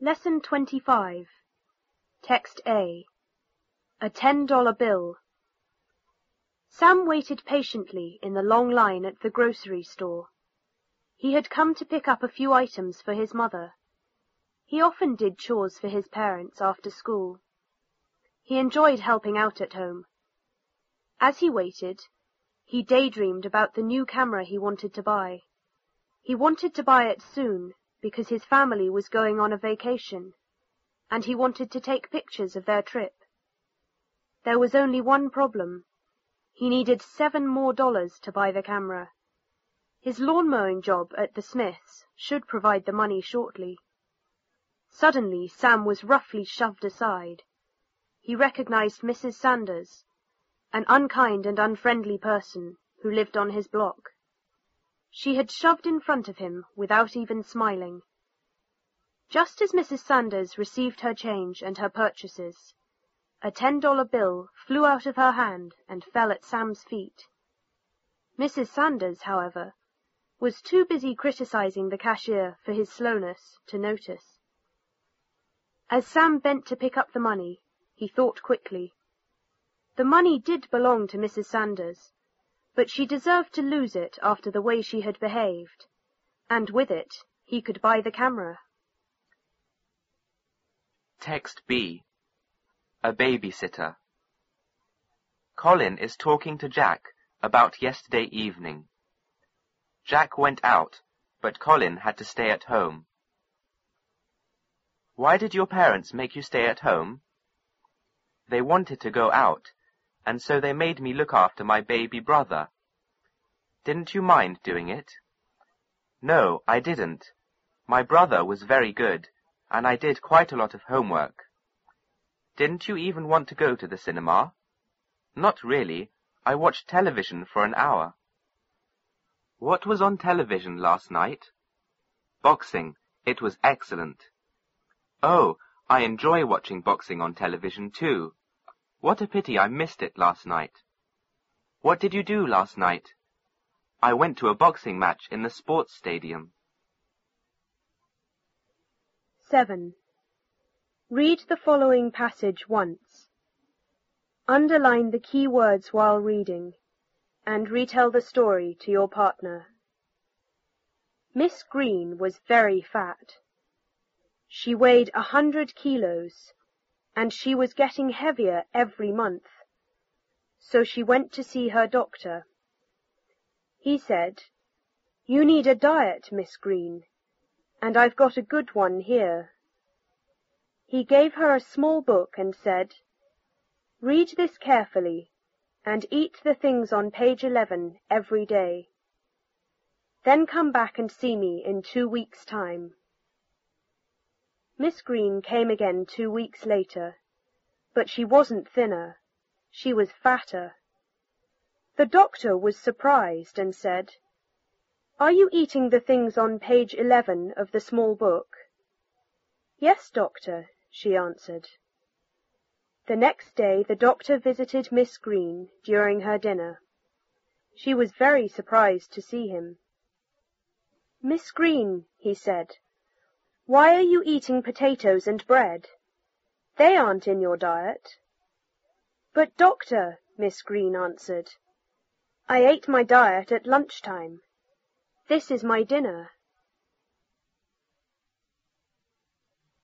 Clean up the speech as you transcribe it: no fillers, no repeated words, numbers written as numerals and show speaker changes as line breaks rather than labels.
Lesson 25. Text A. A $10 bill. Sam waited patiently in the long line at the grocery store. He had come to pick up a few items for his mother. He often did chores for his parents after school. He enjoyed helping out at home. As he waited, he daydreamed about the new camera he wanted to buy. He wanted to buy it soon because his family was going on a vacation, and he wanted to take pictures of their trip. There was only one problem. He needed $7 more to buy the camera. His lawn mowing job at the Smiths should provide the money shortly. Suddenly, Sam was roughly shoved aside. He recognized Mrs. Sanders, an unkind and unfriendly person who lived on his block. She had shoved in front of him without even smiling. Just as Mrs. Sanders received her change and her purchases, a $10 bill flew out of her hand and fell at Sam's feet. Mrs. Sanders, however, was too busy criticizing the cashier for his slowness to notice. As Sam bent to pick up the money, he thought quickly. The money did belong to Mrs. Sanders, but she deserved to lose it after the way she had behaved, and with it he could buy the camera.
Text B. A babysitter. Colin is talking to Jack about yesterday evening. Jack went out, but Colin had to stay at home. Why did your parents make you stay at home? They wanted to go out, and so they made me look after my baby brother. Didn't you mind doing it? No, I didn't. My brother was very good, and I did quite a lot of homework. Didn't you even want to go to the cinema? Not really. I watched television for an hour. What was on television last night? Boxing. It was excellent. Oh, I enjoy watching boxing on television too. What a pity I missed it last night. What did you do last night? I went to a boxing match in the sports stadium.
7. Read the following passage once. Underline the key words while reading, and retell the story to your partner. Miss Green was very fat. She weighed 100 kilos, and she was getting heavier every month. So she went to see her doctor. He said, "You need a diet, Miss Green, and I've got a good one here." He gave her a small book and said, "Read this carefully, and eat the things on page 11 every day. Then come back and see me in 2 weeks' time." Miss Green came again 2 weeks later, but she wasn't thinner. She was fatter. The doctor was surprised and said, "Are you eating the things on page 11 of the small book?" "Yes, doctor," she answered. The next day the doctor visited Miss Green during her dinner. She was very surprised to see him. "Miss Green," he said, "why are you eating potatoes and bread? They aren't in your diet." "But doctor," Miss Green answered, "I ate my diet at lunchtime. This is my dinner."